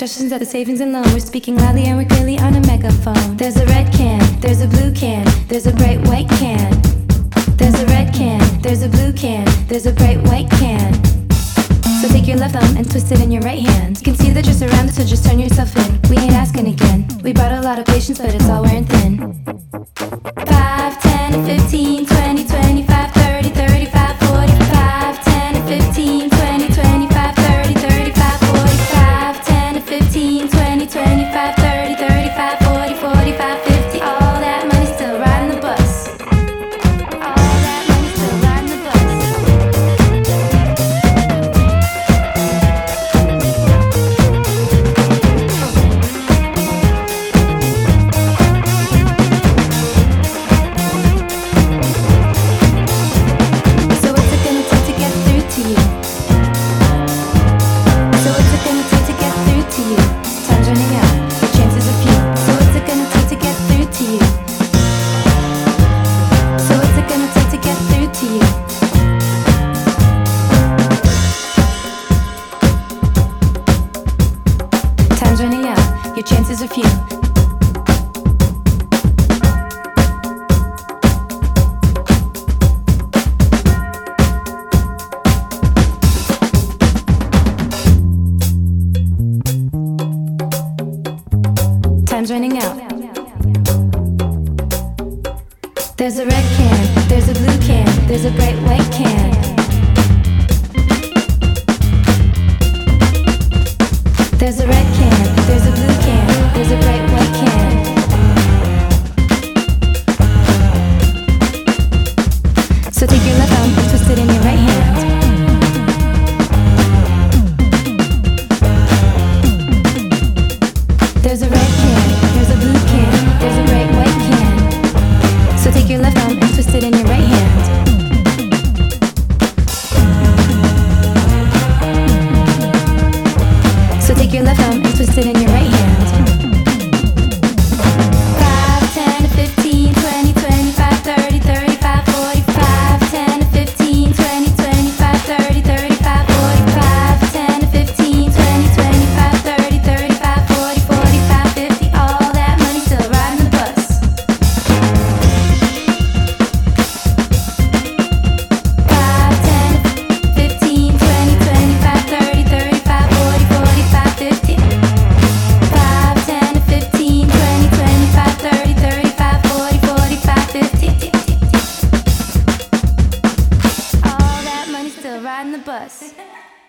suggestions at the savings and loan. We're speaking loudly and we're clearly on a megaphone. There's a red can, there's a blue can, there's a bright white can. There's a red can, there's a blue can, there's a bright white can. So take your left thumb and twist it in your right hand. You can see that you're surrounded, so just turn yourself in. We ain't asking again. We brought a lot of patience, but it's all wearing thin. 5, 10, 15, 20, 25, 30, 35, 45. 10, 15, 20, 25, 30, 35, 45. 10, 15, 20, 25, 30, 35, 40, 45, 50. All that money still riding the bus. All that money still riding the bus. So what's it gonna take to get through to you? So what's it gonna take to get through to you? Time's running out, your chances are few. So what's it gonna take to get through to you? So what's it gonna take to get through to you? Time's running out, your chances are few. Time's running out. There's a red can, there's a blue can, there's a bright white can. There's a red can, there's a blue can, there's a bright white can. So take your left arm